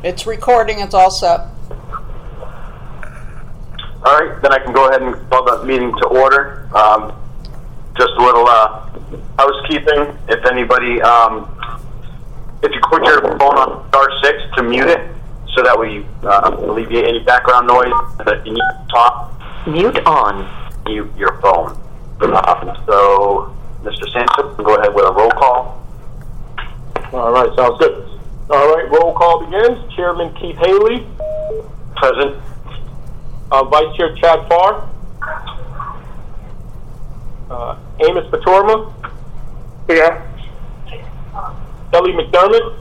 It's recording. It's all set. All right, then I can go ahead and call the meeting to order. Just a little housekeeping. If anybody, if you put your phone on *6 to mute it, so that we alleviate any background noise, and if you need to talk, mute on. Mute your phone. So, Mr. Sampson, go ahead with a roll call. All right, sounds good. All right, roll call begins. Chairman Keith Haley. Present. Vice Chair Chad Farr. Amos Patorma. Here. Ellie McDermott.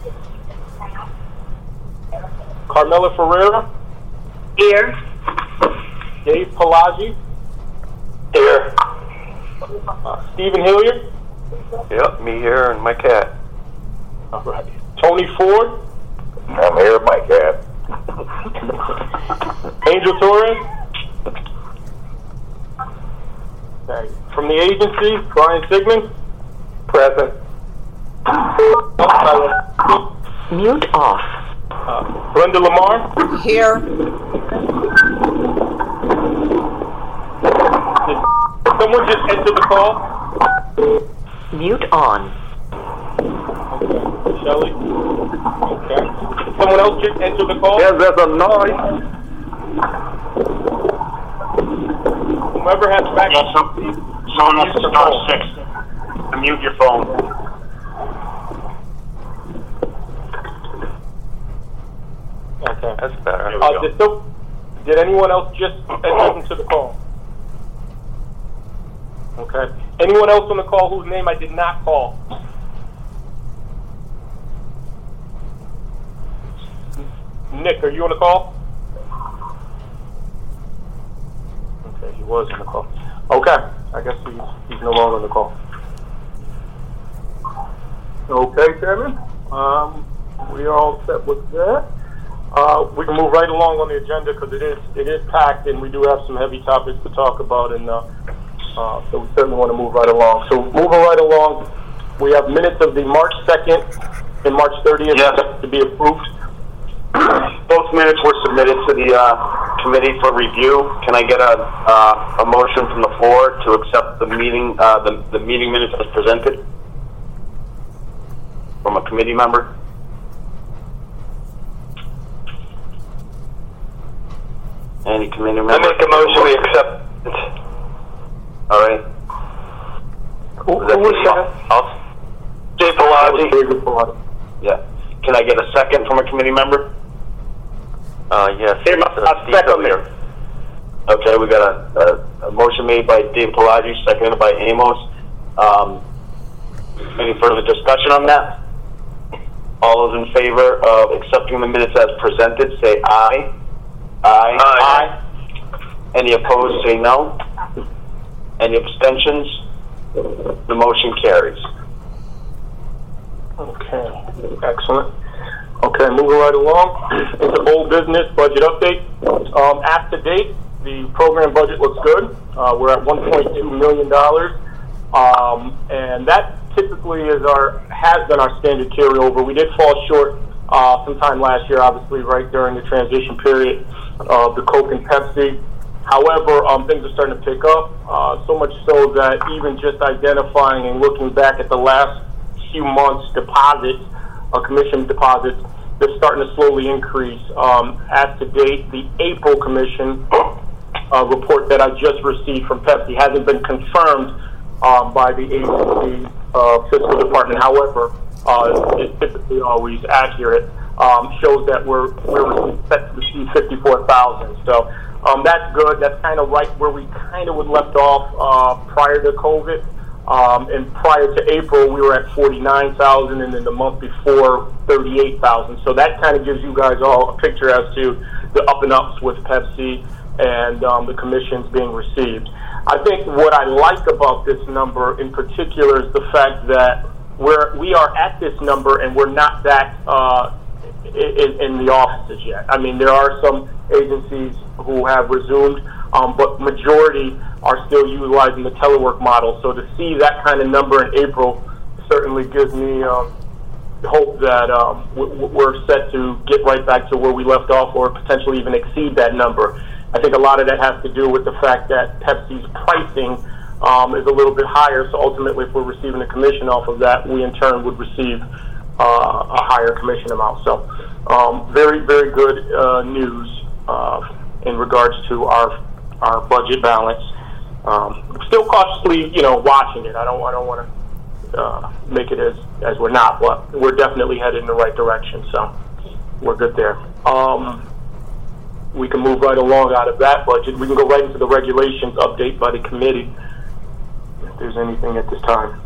Carmela Ferreira. Here. Dave Palagi. Here. Stephen Hilliard. Yep, me here and my cat. All right. Tony Ford. I'm here with my cat. Angel Torres. Okay. From the agency, Brian Sigmund. Present. Mute off. Brenda Lamar. Here. Did someone just enter the call? Mute on. Okay. Shelley? Okay. Did someone else just enter the call? Yes, there's a noise. Whoever has back. Someone has to start 6 to mute your phone. Okay. That's better. Did anyone else just enter into the call? Okay. Anyone else on the call whose name I did not call? Nick, are you on the call? Okay, he was on the call. Okay, I guess he's no longer on the call. Okay, Chairman. We are all set with that. We can move right along on the agenda because it is packed and we do have some heavy topics to talk about, and so we certainly want to move right along. So moving right along, we have minutes of the March 2nd and March 30th to be approved. Both minutes were submitted to the committee for review. Can I get a motion from the floor to accept the meeting the meeting minutes as presented from a committee member? Any committee member? I make a motion we accept it. All right. Who was that? Jay Palagi. Yeah. Can I get a second from a committee member? Yes. Second here. Okay, we got a motion made by Dave Palagi, seconded by Amos. Any further discussion on that? All those in favor of accepting the minutes as presented, say aye. Aye. Aye. Any opposed, say no. Any abstentions? The motion carries. Okay, excellent. Okay, moving right along into old business budget update. As to date, the program budget looks good. We're at $1.2 million, and that typically has been our standard carryover. We did fall short sometime last year, obviously, right during the transition period of the Coke and Pepsi. However, things are starting to pick up, so much so that even just identifying and looking back at the last few months' deposits, commission deposits, they're starting to slowly increase. As to date, the April commission report that I just received from Pepsi hasn't been confirmed by the agency fiscal department. However, it's typically always accurate. Shows that we're set to receive 54,000. So that's good. That's kind of right where we kind of would left off prior to COVID. And prior to April, we were at 49,000, and then the month before, 38,000. So that kind of gives you guys all a picture as to the up and ups with Pepsi and the commissions being received. I think what I like about this number in particular is the fact that we are at this number and we're not that in the offices yet. I mean, there are some agencies who have resumed, but majority are still utilizing the telework model. So to see that kind of number in April certainly gives me hope that we're set to get right back to where we left off, or potentially even exceed that number. I think a lot of that has to do with the fact that Pepsi's pricing is a little bit higher. So ultimately, if we're receiving a commission off of that, we in turn would receive a higher commission amount. So very, very good news in regards to our budget balance. Still cautiously, watching it. I don't want to make it as we're not, but we're definitely headed in the right direction. So we're good there. We can move right along out of that budget. We can go right into the regulations update by the committee, if there's anything at this time.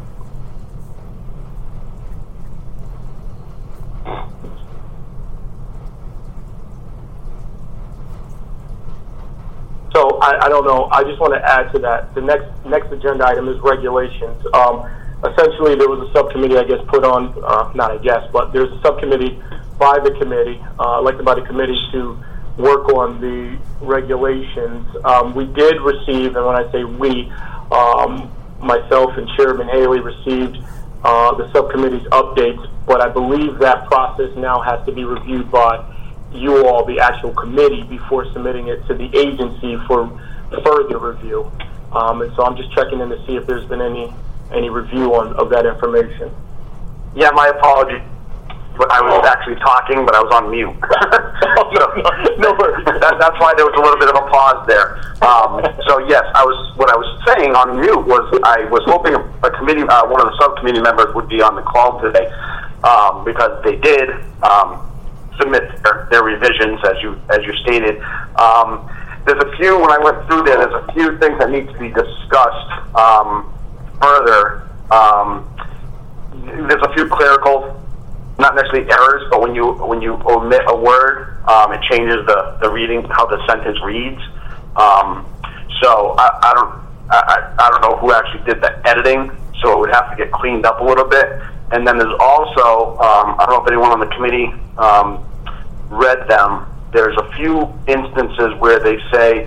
So I don't know. I just want to add to that. The next agenda item is regulations. Essentially, there was a subcommittee, I guess, put on, not I guess, but there's a subcommittee by the committee, elected by the committee to work on the regulations. We did receive, and when I say we, myself and Chairman Haley received the subcommittee's updates, but I believe that process now has to be reviewed by you all, the actual committee, before submitting it to the agency for further review. And so I'm just checking in to see if there's been any review of that information. Yeah, my apologies. But I was actually talking, but I was on mute. No worries. That's why there was a little bit of a pause there. So yes, what I was saying on mute was I was hoping a committee, one of the subcommittee members would be on the call today, because they did submit their revisions, as you stated. There's a few, when I went through there's a few things that need to be discussed further. There's a few clerical, not necessarily errors, but when you omit a word, it changes the reading, how the sentence reads. So I don't know who actually did the editing, so it would have to get cleaned up a little bit. And then there's also, I don't know if anyone on the committee read them. There's a few instances where they say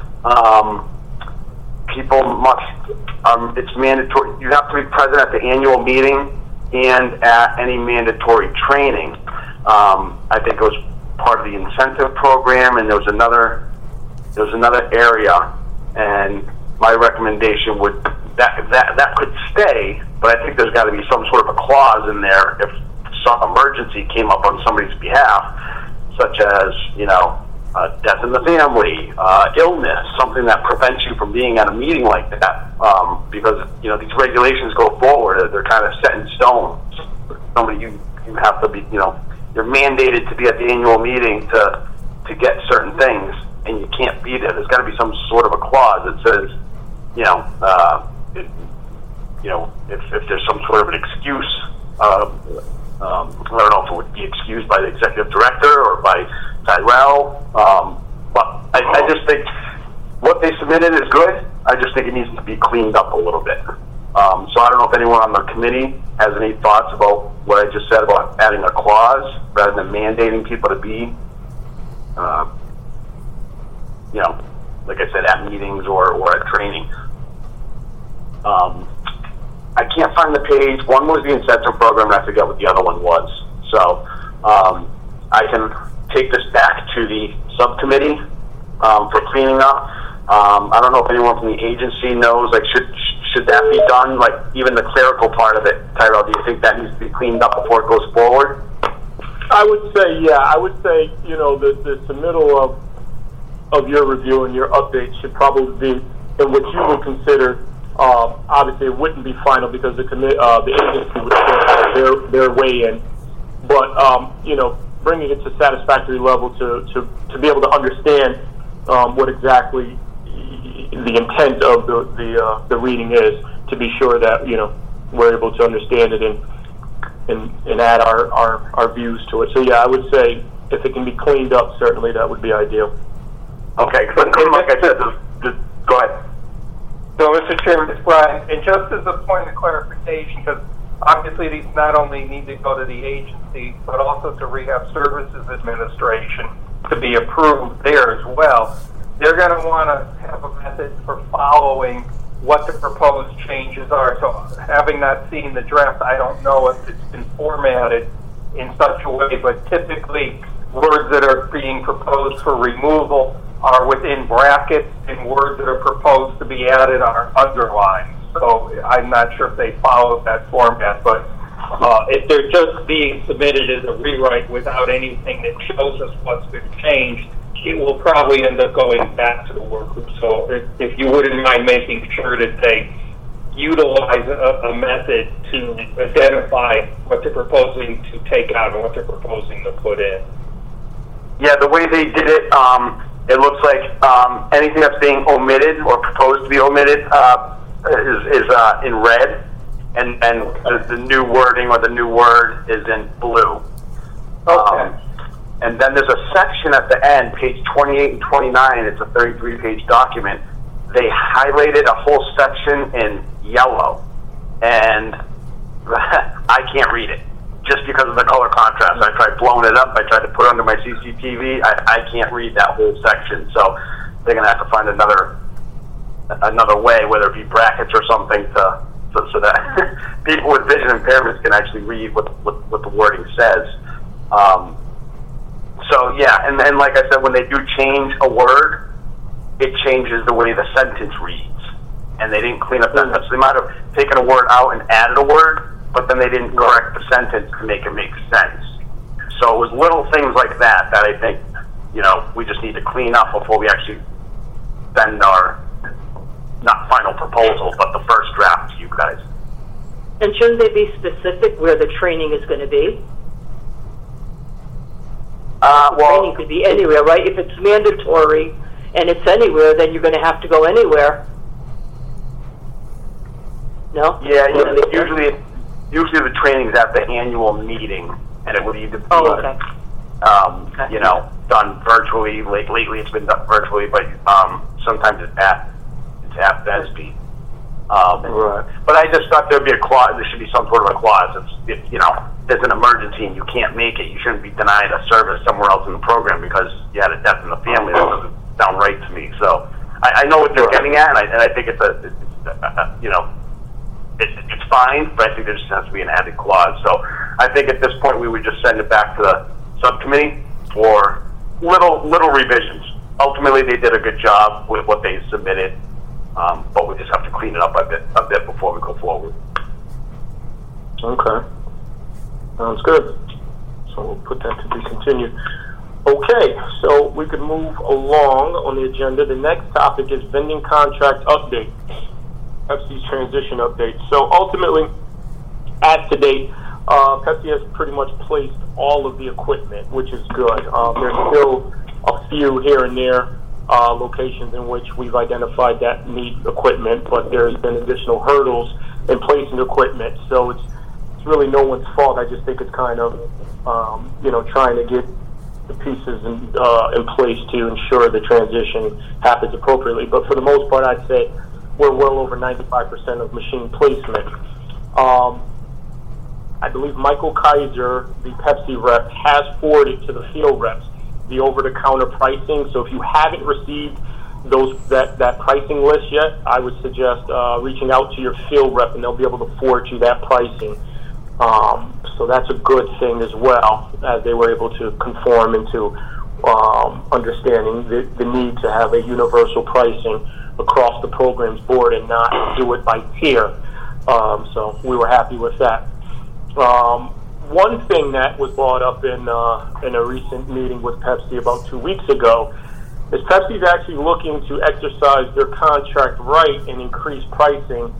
people must, it's mandatory, you have to be present at the annual meeting and at any mandatory training. I think it was part of the incentive program, and there was another area, and my recommendation would that could stay, but I think there's got to be some sort of a clause in there if some emergency came up on somebody's behalf, such as death in the family, illness, something that prevents you from being at a meeting like that, because these regulations go forward, they're kind of set in stone. Somebody you have to be, you're mandated to be at the annual meeting to get certain things, and you can't be there. There's got to be some sort of a clause that says, if there's some sort of an excuse. I don't know if it would be excused by the executive director or by Tyrell, but I just think what they submitted is good. I just think it needs to be cleaned up a little bit. So I don't know if anyone on the committee has any thoughts about what I just said about adding a clause rather than mandating people to be, like I said, at meetings or at training. I can't find the page. One was the incentive program, and I forget what the other one was. So I can take this back to the subcommittee for cleaning up. I don't know if anyone from the agency knows, should that be done? Like, even the clerical part of it, Tyrell, do you think that needs to be cleaned up before it goes forward? I would say, yeah. I would say, the submittal of your review and your update should probably be in what you would consider. Obviously, it wouldn't be final because the agency would still have their way in. But bringing it to satisfactory level to be able to understand what exactly the intent of the reading is, to be sure that we're able to understand it and add our views to it. So yeah, I would say if it can be cleaned up, certainly that would be ideal. Okay, like I said, just go ahead. So, Mr. Chairman, it's Brian, and just as a point of clarification, because obviously these not only need to go to the agency, but also to Rehab Services Administration to be approved there as well. They're going to want to have a method for following what the proposed changes are. So, having not seen the draft, I don't know if it's been formatted in such a way, but typically words that are being proposed for removal are within brackets, and words that are proposed to be added are underlined. So I'm not sure if they follow that format, but if they're just being submitted as a rewrite without anything that shows us what's been changed, it will probably end up going back to the work group. So if you wouldn't mind making sure that they utilize a method to identify what they're proposing to take out and what they're proposing to put in. Yeah, the way they did it, it looks like anything that's being omitted or proposed to be omitted is in red, and the new wording or the new word is in blue. Okay. And then there's a section at the end, page 28 and 29. It's a 33-page document. They highlighted a whole section in yellow, and I can't read it just because of the color contrast. I tried blowing it up. I tried to put it under my CCTV. I can't read that whole section, so they're going to have to find another way, whether it be brackets or something, so that people with vision impairments can actually read what the wording says. So yeah, and then like I said, when they do change a word, it changes the way the sentence reads. And they didn't clean up that. So they might have taken a word out and added a word, but then they didn't correct the sentence to make it make sense. So it was little things like that I think, we just need to clean up before we actually send our, not final proposal, but the first draft to you guys. And shouldn't they be specific where the training is going to be? Training could be anywhere, right? If it's mandatory and it's anywhere, then you're going to have to go anywhere. No? Yeah, usually the training's at the annual meeting, and it would either be, done virtually. Lately, it's been done virtually, but sometimes it's at VESB. Right. But I just thought there'd be a clause. There should be some sort of a clause. If there's an emergency and you can't make it, you shouldn't be denied a service somewhere else in the program because you had a death in the family. That doesn't sound right to me. So I know what they're getting at, and I think it's fine, but I think there just has to be an added clause. So I think at this point we would just send it back to the subcommittee for little revisions. Ultimately, they did a good job with what they submitted, but we just have to clean it up a bit before we go forward. Okay. Sounds good. So we'll put that to be continued. Okay, so we can move along on the agenda. The next topic is vending contract update. Pepsi's transition update. So ultimately, as to date, Pepsi has pretty much placed all of the equipment, which is good. There's still a few here and there locations in which we've identified that need equipment, but there's been additional hurdles in placing equipment. So it's really no one's fault. I just think it's kind of trying to get the pieces in place to ensure the transition happens appropriately. But for the most part, I'd say we're well over 95% of machine placement. I believe Michael Kaiser, the Pepsi rep, has forwarded to the field reps the over-the-counter pricing. So if you haven't received that pricing list yet, I would suggest reaching out to your field rep, and they'll be able to forward you that pricing. So that's a good thing as well, as they were able to conform into understanding the need to have a universal pricing across the program's board and not do it by tier. So we were happy with that. One thing that was brought up in a recent meeting with Pepsi about 2 weeks ago is Pepsi's actually looking to exercise their contract right and increase pricing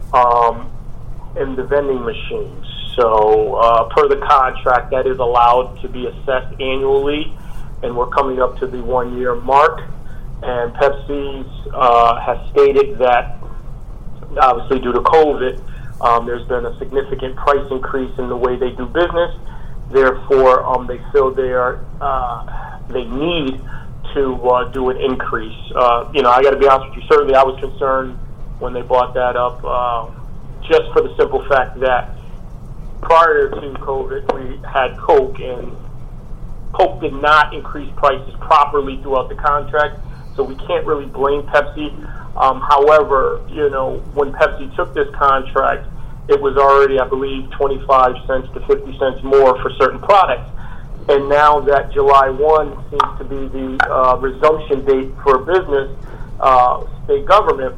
in the vending machines. So per the contract, that is allowed to be assessed annually, and we're coming up to the 1 year mark. And Pepsi has stated that, obviously due to COVID, there's been a significant price increase in the way they do business. Therefore, they feel they need to do an increase. I got to be honest with you. Certainly, I was concerned when they brought that up, just for the simple fact that prior to COVID, we had Coke, and Coke did not increase prices properly throughout the contract. So we can't really blame Pepsi. However, when Pepsi took this contract, it was already, I believe, 25 cents to 50 cents more for certain products. And now that July 1 seems to be the resumption date for business, state government,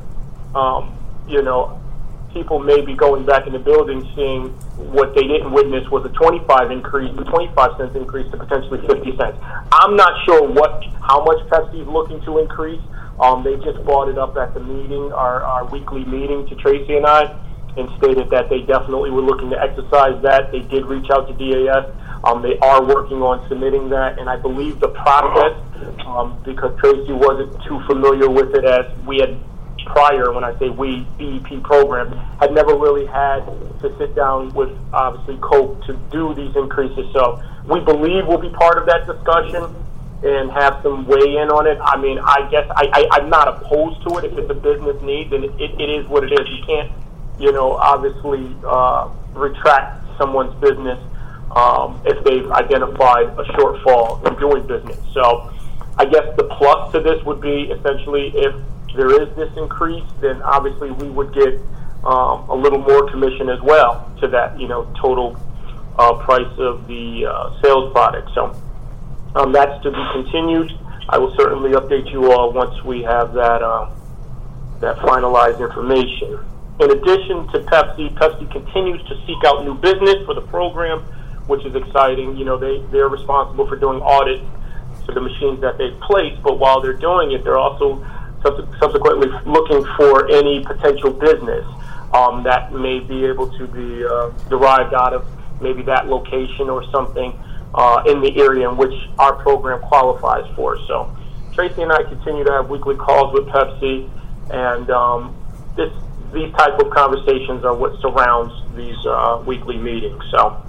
people may be going back in the building seeing what they didn't witness was a 25 cents increase to potentially 50 cents. I'm not sure how much Pepsi is looking to increase. They just brought it up at the meeting, our weekly meeting, to Tracy and I, and stated that they definitely were looking to exercise that. They did reach out to DAS. They are working on submitting that, and I believe the process, because Tracy wasn't too familiar with it as we had prior, when I say we, BEP program, had never really had to sit down with, obviously, Coke to do these increases. So we believe we'll be part of that discussion and have some weigh in on it. I mean, I guess I'm not opposed to it. If it's a business need, then it is what it is. You can't, obviously retract someone's business if they've identified a shortfall in doing business. So I guess the plus to this would be essentially if there is this increase, then obviously we would get a little more commission as well to that, total price of the sales product. So that's to be continued. I will certainly update you all once we have that finalized information. In addition to Pepsi continues to seek out new business for the program, which is exciting. They're responsible for doing audits to the machines that they've placed, but while they're doing it, they're also subsequently looking for any potential business that may be able to be derived out of maybe that location or something in the area in which our program qualifies for. So Tracy and I continue to have weekly calls with Pepsi, and these type of conversations are what surrounds these weekly meetings. So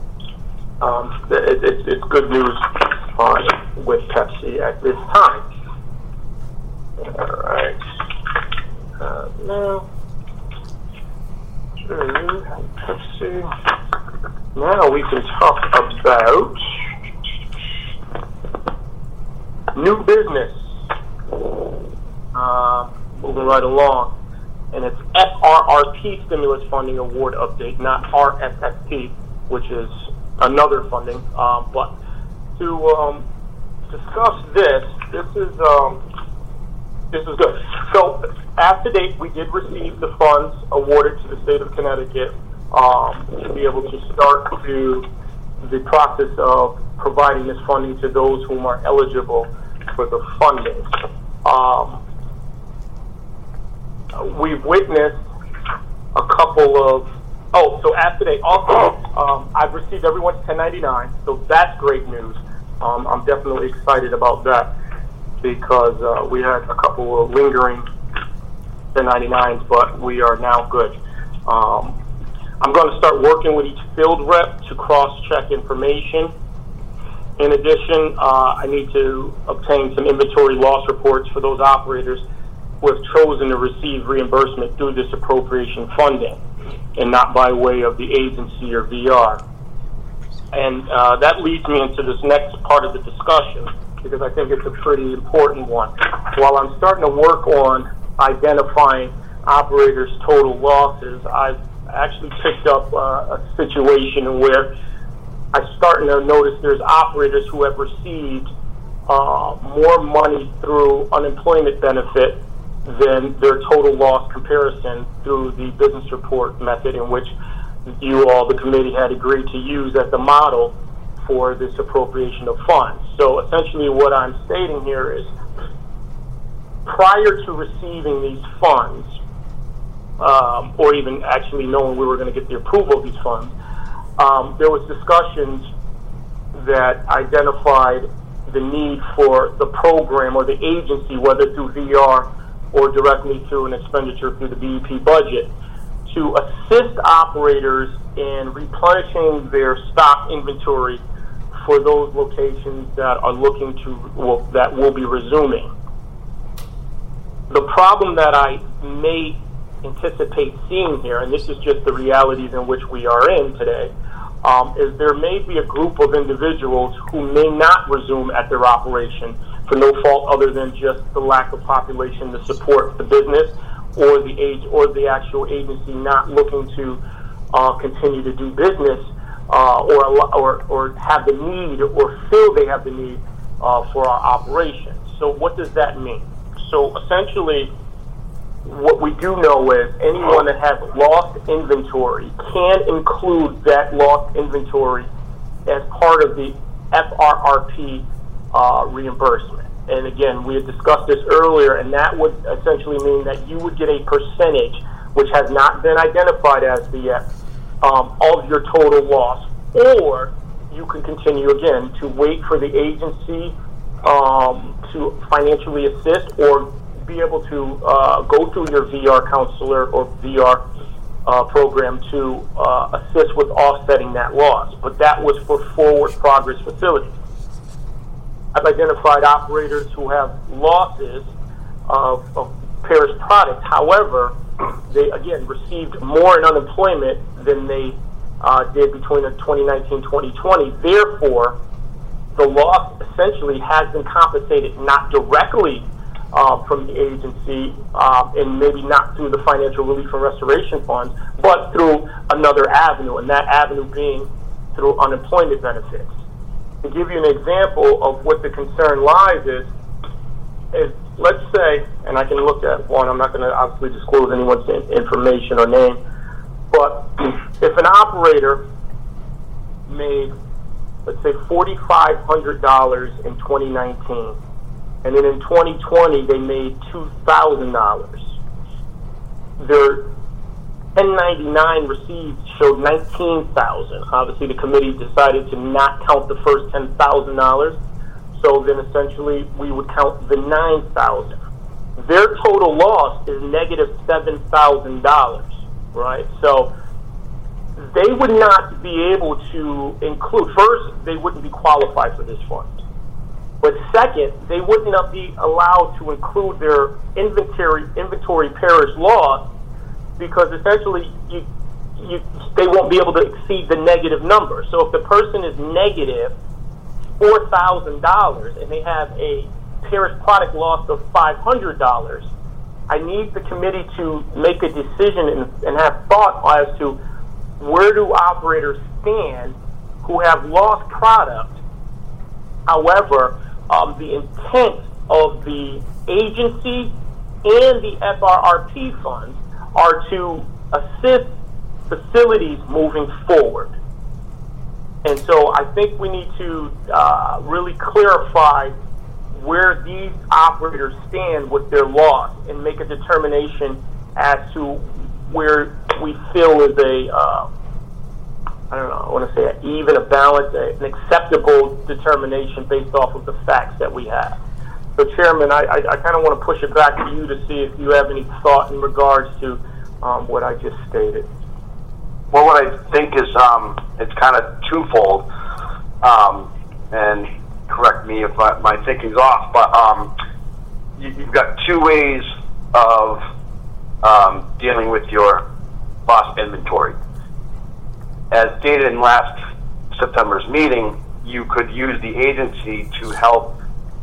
it's good news with Pepsi at this time. All right. Now, Pepsi. Now we can talk about new business. Moving right along. And it's FRRP Stimulus Funding Award Update, not RSSP, which is another funding. But to discuss this is good. So, as to date, we did receive the funds awarded to the state of Connecticut to be able to start to the process of providing this funding to those whom are eligible for the funding. We've witnessed a couple of, so as today, also, I've received everyone's 1099, so that's great news. I'm definitely excited about that because we had a couple of lingering 1099s, but we are now good. I'm going to start working with each field rep to cross-check information. In addition, I need to obtain some inventory loss reports for those operators who have chosen to receive reimbursement through this appropriation funding and not by way of the agency or VR. And that leads me into this next part of the discussion because I think it's a pretty important one. While I'm starting to work on identifying operators' total losses, I've actually picked up a situation where I'm starting to notice there's operators who have received more money through unemployment benefit than their total loss comparison through the business report method in which you all, the committee, had agreed to use as the model for this appropriation of funds. So essentially what I'm stating here is prior to receiving these funds, or even actually knowing we were going to get the approval of these funds, there was discussions that identified the need for the program or the agency, whether through VR or directly through an expenditure through the BEP budget, to assist operators in replenishing their stock inventory for those locations that are looking to, that will be resuming. The problem that I may anticipate seeing here, and this is just the realities in which we are in today, is there may be a group of individuals who may not resume at their operation for no fault other than just the lack of population to support the business, or the actual agency not looking to continue to do business or have the need or feel they have the need for our operations. So what does that mean? So essentially, what we do know is anyone that has lost inventory can include that lost inventory as part of the FRRP reimbursement. And again, we had discussed this earlier, and that would essentially mean that you would get a percentage, which has not been identified as the yet, of your total loss, or you can continue again to wait for the agency to financially assist, or be able to go through your VR counselor or VR program to assist with offsetting that loss. But that was for forward progress facilities. I've identified operators who have losses of Paris products. However, they again received more in unemployment than they did between 2019-2020. Therefore, the loss essentially has been compensated not directly from the agency, and maybe not through the financial relief and restoration funds, but through another avenue, and that avenue being through unemployment benefits. To give you an example of what the concern lies is let's say, and I can look at one, I'm not going to obviously disclose anyone's information or name, but if an operator made, let's say, $4,500 in 2019, and then in 2020 they made $2,000, their 1099 received showed $19,000. Obviously, the committee decided to not count the first $10,000, so then essentially we would count the $9,000. Their total loss is negative $7,000, right? So they would not be able to include, first, they wouldn't be qualified for this fund. But second, they would not be allowed to include their inventory parish loss, because essentially they won't be able to exceed the negative number. So if the person is negative $4,000 and they have a parish product loss of $500, I need the committee to make a decision and have thought as to where do operators stand who have lost product. However, the intent of the agency and the FRRP funds are to assist facilities moving forward. And so I think we need to really clarify where these operators stand with their loss and make a determination as to where we feel is I want to say a balance, an acceptable determination based off of the facts that we have. So, Chairman, I kind of want to push it back to you to see if you have any thought in regards to what I just stated. Well, what I think is it's kind of twofold, and correct me if my thinking's off, but you've got two ways of dealing with your lost inventory. As stated in last September's meeting, you could use the agency to help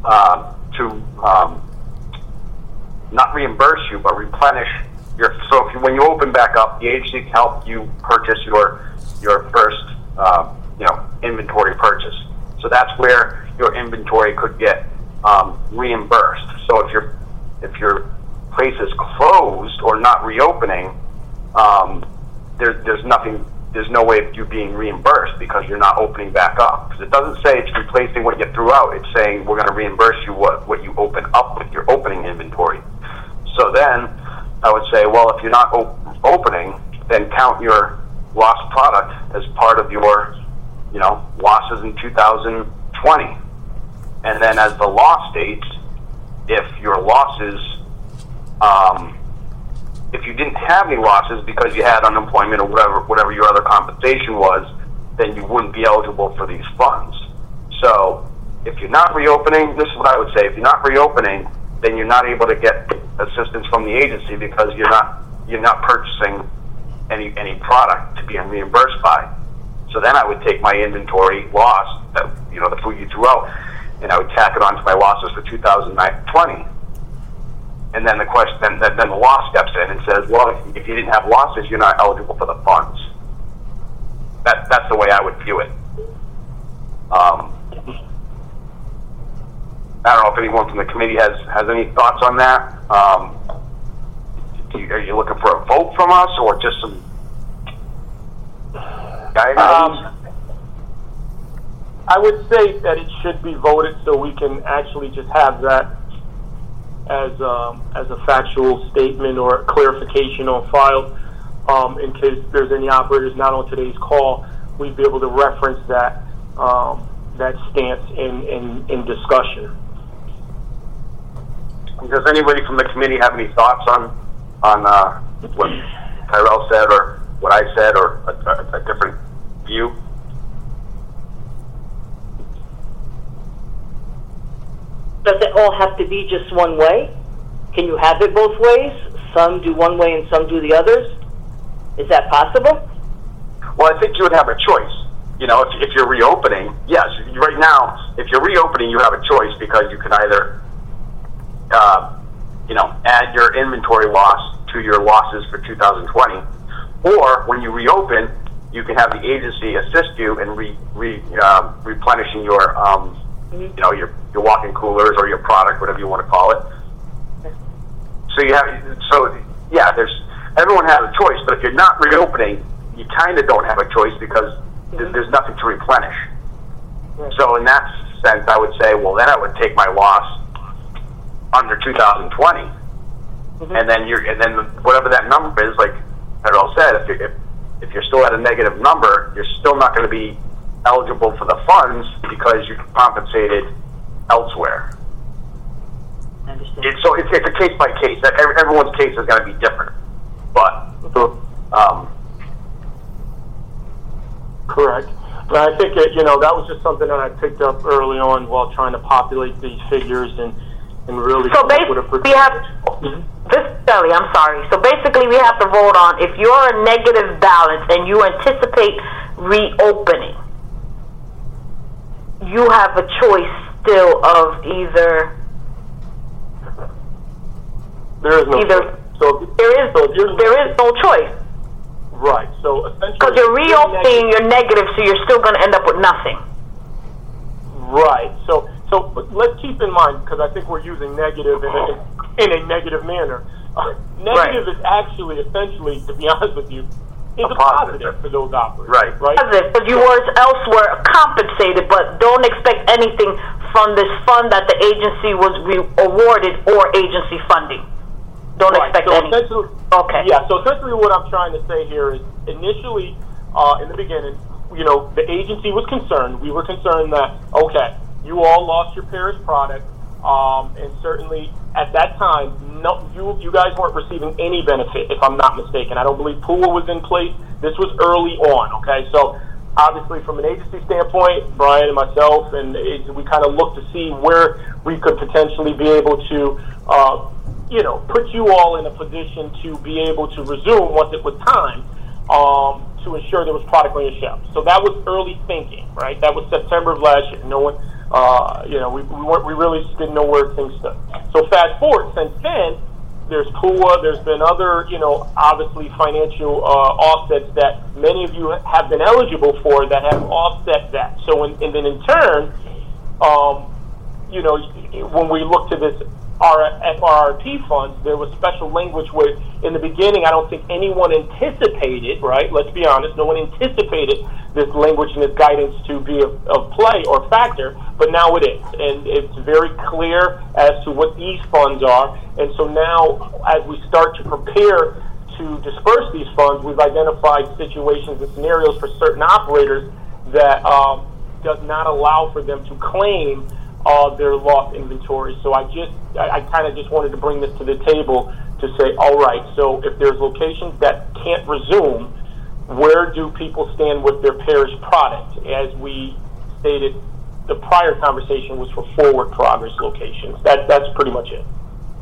not reimburse you, but replenish your. So when you open back up, the agency can help you purchase your first inventory purchase. So that's where your inventory could get reimbursed. So if your place is closed or not reopening, there's no way of you being reimbursed because you're not opening back up. Because it doesn't say it's replacing what you threw out. It's saying we're going to reimburse you what you open up with your opening inventory. So then I would say, well, if you're not opening, then count your lost product as part of your losses in 2020. And then as the law states, if your losses, if you didn't have any losses because you had unemployment or whatever your other compensation was, then you wouldn't be eligible for these funds. So if you're not reopening, this is what I would say, if you're not reopening, then you're not able to get assistance from the agency because you're not purchasing any product to be reimbursed by. So then I would take my inventory loss, the food you threw out, and I would tack it onto my losses for 2020. And then then the law steps in and says, well, if you didn't have losses, you're not eligible for the funds. the way I would view it. I don't know if anyone from the committee has any thoughts on that. Are you looking for a vote from us, or just some guidance? I would say that it should be voted so we can actually just have that as a factual statement or clarification on file. In case there's any operators not on today's call, we'd be able to reference that that stance in discussion. Does anybody from the committee have any thoughts on what Tyrell said or what I said, or a different view? Does it all have to be just one way? Can you have it both ways? Some do one way and some do the others? Is that possible? Well, I think you would have a choice. You know, if you're reopening, yes. Right now, if you're reopening, you have a choice, because you can either, add your inventory loss to your losses for 2020, or when you reopen, you can have the agency assist you in replenishing your, your walk-in coolers or your product, whatever you want to call it. Everyone has a choice, but if you're not reopening, you kind of don't have a choice, because there's nothing to replenish. Right. So in that sense, I would say, well, then I would take my loss under 2020, and then whatever that number is, like Tyrell said, if you're still at a negative number, you're still not going to be eligible for the funds because you're compensated elsewhere. I understand. It's a case by case. Everyone's case is going to be different, but Correct. And I think that was just something that I picked up early on while trying to populate these figures and really. So basically, we have. This is Sally, I'm sorry. So basically, we have to vote on if you're a negative balance and you anticipate reopening. You have a choice still of either. There is no choice. There is no choice. Right. So essentially, because you're reopening, you're negative, so you're still going to end up with nothing. Right. So but let's keep in mind, because I think we're using negative in a negative manner. Negative is actually, essentially, to be honest with you, is a positive for those operators. Right. Positive, because you were elsewhere compensated, but don't expect anything from this fund that the agency was awarded or agency funding. Don't expect anything. Okay. Yeah, so essentially what I'm trying to say here is, initially, in the beginning, the agency was concerned. We were concerned that, okay, you all lost your Paris product, and certainly at that time, you guys weren't receiving any benefit, if I'm not mistaken. I don't believe PUA was in place. This was early on, okay? So obviously from an agency standpoint, Brian and myself, and we kind of looked to see where we could potentially be able to put you all in a position to be able to resume once it was time, to ensure there was product on your shelf. So that was early thinking, right? That was September of last year. No one, we really just didn't know where things stood. So fast forward, since then, there's PUA, there's been other, obviously financial offsets that many of you have been eligible for that have offset that. So, and then in turn, when we look to this FRRP funds, there was special language where in the beginning I don't think anyone anticipated, right? Let's be honest, no one anticipated this language and this guidance to be of play or factor, but now it is. And it's very clear as to what these funds are. And so now as we start to prepare to disperse these funds, we've identified situations and scenarios for certain operators that does not allow for them to claim their lost inventory. So I kind of just wanted to bring this to the table to say, all right, so if there's locations that can't resume, where do people stand with their parish product? As we stated, the prior conversation was for forward progress locations. That's pretty much it.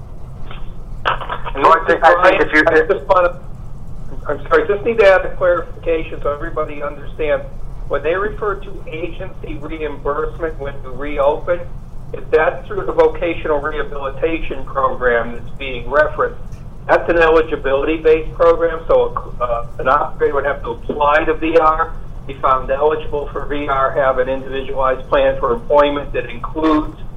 So I think if you... I'm sorry, just need to add a clarification so everybody understands. When they refer to agency reimbursement when you reopen, if that's through the vocational rehabilitation program that's being referenced, that's an eligibility-based program, so an operator would have to apply to VR be found eligible for VR have an individualized plan for employment that includes